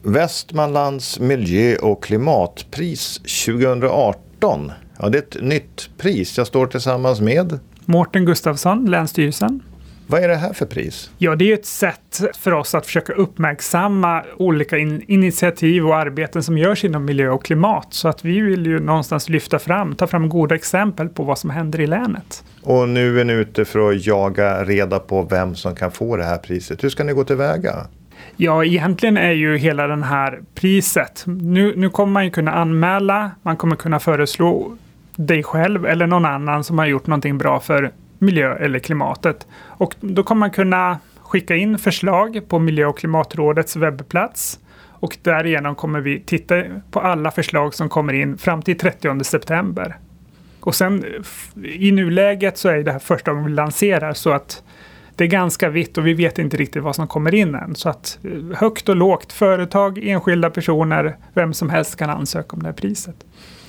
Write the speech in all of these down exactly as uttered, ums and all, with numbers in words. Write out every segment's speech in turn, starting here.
Västmanlands miljö- och klimatpris tjugo arton. Ja, det är ett nytt pris. Jag står tillsammans med Mårten Gustafsson, Länsstyrelsen. Vad är det här för pris? Ja, det är ett sätt för oss att försöka uppmärksamma olika in- initiativ och arbeten som görs inom miljö och klimat. Så att vi vill ju någonstans lyfta fram, ta fram goda exempel på vad som händer i länet. Och nu är ni ute för att jaga reda på vem som kan få det här priset. Hur ska ni gå tillväga? Ja, egentligen är ju hela den här priset. Nu, nu kommer man ju kunna anmäla, man kommer kunna föreslå dig själv eller någon annan som har gjort någonting bra för miljö eller klimatet. Och då kommer man kunna skicka in förslag på Miljö- och klimatrådets webbplats. Och därigenom kommer vi titta på alla förslag som kommer in fram till trettionde september. Och sen i nuläget så är det här första gången vi lanserar, så att det är ganska vitt och vi vet inte riktigt vad som kommer in än. Så att högt och lågt, företag, enskilda personer, vem som helst kan ansöka om det här priset.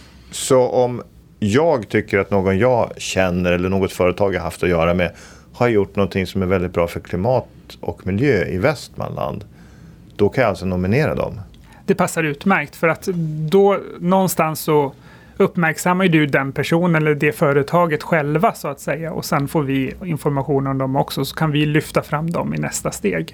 Så om jag tycker att någon jag känner eller något företag jag haft att göra med har gjort någonting som är väldigt bra för klimat och miljö i Västmanland, då kan jag alltså nominera dem? Det passar utmärkt, för att då någonstans så uppmärksammar ju du den personen eller det företaget själva så att säga, och sen får vi information om dem också, så kan vi lyfta fram dem i nästa steg.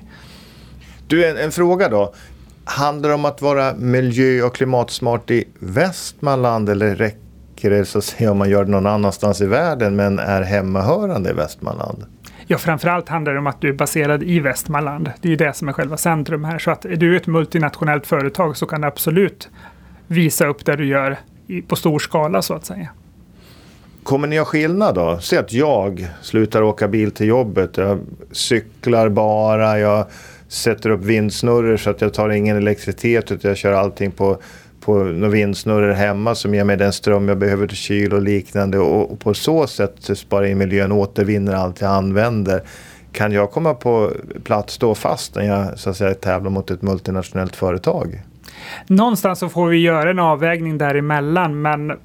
Du, en, en fråga då. Handlar det om att vara miljö- och klimatsmart i Västmanland, eller räcker det så att säga om man gör det någon annanstans i världen men är hemmahörande i Västmanland? Ja, framförallt handlar det om att du är baserad i Västmanland. Det är ju det som är själva centrum här. Så att är du ett multinationellt företag så kan du absolut visa upp det du gör i, på stor skala så att säga. Kommer ni ha skillnad då? Se att jag slutar åka bil till jobbet. Jag cyklar bara. Jag sätter upp vindsnurror så att jag tar ingen elektricitet, utan jag kör allting på, på några vindsnurror hemma som ger mig den ström jag behöver till kyl och liknande. Och, och på så sätt sparar in miljön, återvinner allt jag använder. Kan jag komma på plats då fast när jag så att säga tävlar mot ett multinationellt företag? Någonstans så får vi göra en avvägning däremellan, men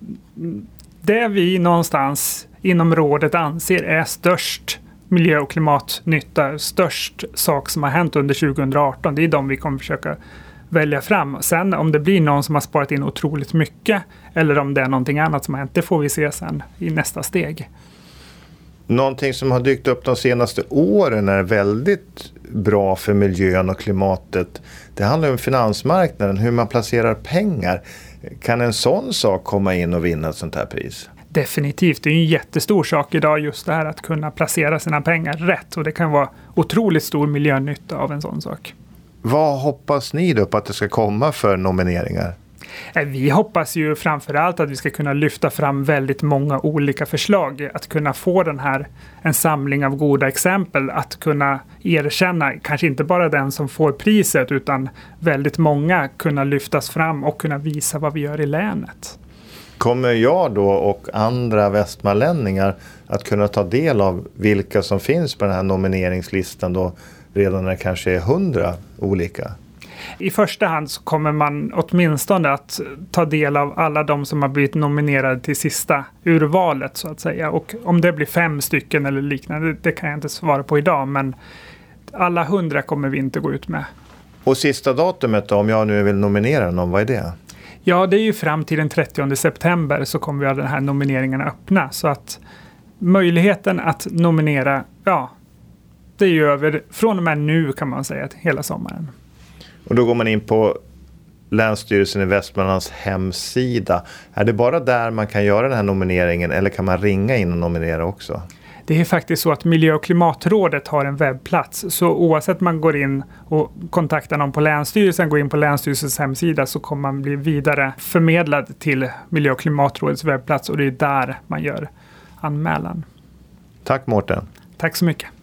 det vi någonstans inom rådet anser är störst miljö- och klimatnytta, störst sak som har hänt under tjugo arton, det är de vi kommer försöka välja fram. Sen om det blir någon som har sparat in otroligt mycket eller om det är någonting annat som har hänt, det får vi se sen i nästa steg. Någonting som har dykt upp de senaste åren är väldigt bra för miljön och klimatet. Det handlar om finansmarknaden, hur man placerar pengar. Kan en sån sak komma in och vinna ett sånt här pris? Definitivt, det är en jättestor sak idag just det här att kunna placera sina pengar rätt, och det kan vara otroligt stor miljönytta av en sån sak. Vad hoppas ni då på att det ska komma för nomineringar? Vi hoppas ju framförallt att vi ska kunna lyfta fram väldigt många olika förslag. Att kunna få den här, en samling av goda exempel. Att kunna erkänna, kanske inte bara den som får priset, utan väldigt många kunna lyftas fram och kunna visa vad vi gör i länet. Kommer jag då och andra västmanlänningar att kunna ta del av vilka som finns på den här nomineringslistan då redan när det kanske är hundra olika? I första hand så kommer man åtminstone att ta del av alla de som har blivit nominerade till sista urvalet så att säga. Och om det blir fem stycken eller liknande, det kan jag inte svara på idag, men alla hundra kommer vi inte gå ut med. Och sista datumet då, om jag nu vill nominera någon, vad är det? Ja, det är ju fram till den trettionde september så kommer vi ha den här nomineringen öppna. Så att möjligheten att nominera, ja, det är ju över från och med nu kan man säga, hela sommaren. Och då går man in på Länsstyrelsen i Västmanlands hemsida. Är det bara där man kan göra den här nomineringen, eller kan man ringa in och nominera också? Det är faktiskt så att Miljö- och klimatrådet har en webbplats. Så oavsett man går in och kontaktar någon på Länsstyrelsen, går in på Länsstyrelsens hemsida, så kommer man bli vidare förmedlad till Miljö- och klimatrådets webbplats, och det är där man gör anmälan. Tack Mårten. Tack så mycket.